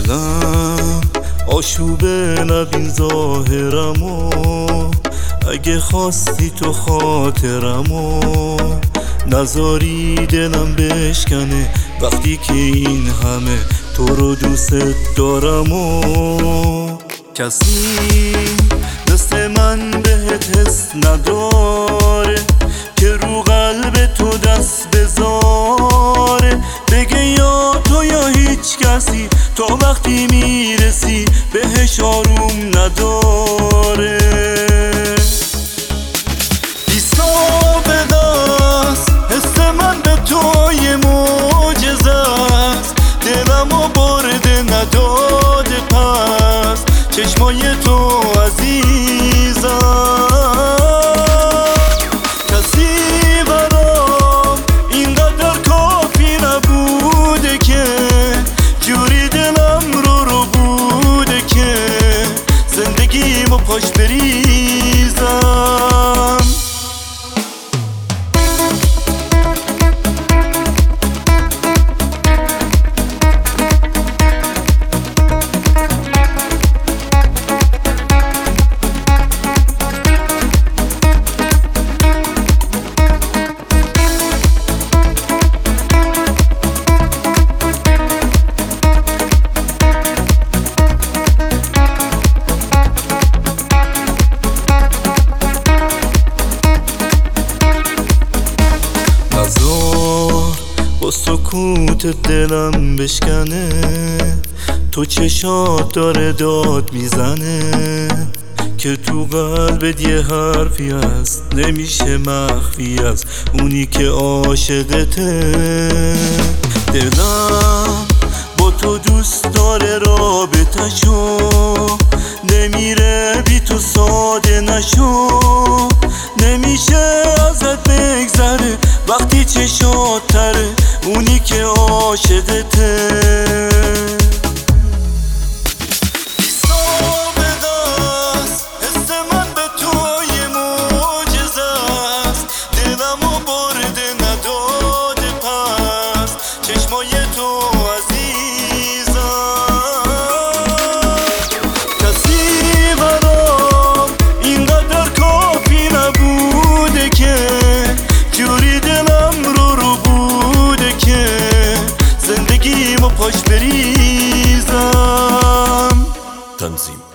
دلم آشوبه نبین ظاهرمو، اگه خواستی تو خاطرمو نذاری دلم بشکنه وقتی که این همه تو رو دوست دارمو. کسی مثل من بهت حس نداره که رو قلب تو دست بذاره، بگه یا تو یا هیچ کسی، تا وقتی میرسی بهش آروم نداره. بی سابقه است حس من به تو یه معجزه است، دلمو برده نداده پس چشمای تو عزیزم. کسی برام اینقدر کافی نبوده که جوری دلم رو بوده که زندگیمو پاش بریزم. با سکوت دلم بشکنه، تو چشات داره داد میزنه که تو قلبت یه حرفی هست نمیشه مخفی از اونی که عاشقته. دلم با تو دوست داره رابطه‌شو، نمیره بی تو ساده نشو، نمیشه ازت بگذره وقتی چشات تره اونی که عاشقته. بی سابقه است حس من به تو یه معجزه است، دلمو برده نداده پس چشمای تو عزیزم. کسی برام اینقدر کافی نبوده که جوری دلم رو بوده که زندگیمو پاش بریزم. تنظیم